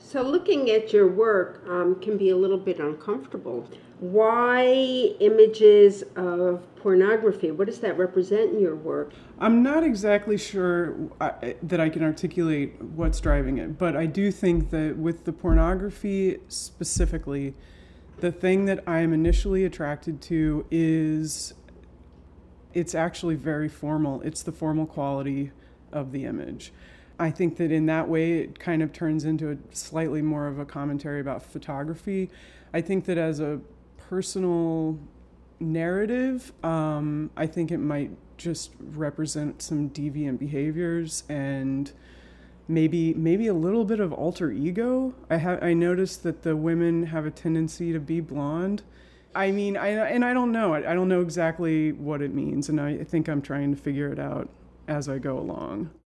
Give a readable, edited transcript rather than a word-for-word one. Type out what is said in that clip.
So looking at your work can be a little bit uncomfortable. Why images of pornography? What does that represent in your work? I'm not exactly sure that I can articulate what's driving it, but I do think that with the pornography specifically, the thing that I'm initially attracted to is it's actually very formal. It's the formal quality of the image. I think that in that way it kind of turns into a slightly more of a commentary about photography. I think that as a personal narrative, I think it might just represent some deviant behaviors and maybe a little bit of alter ego. I noticed that the women have a tendency to be blonde. I mean, I don't know. I don't know exactly what it means, and I think I'm trying to figure it out as I go along.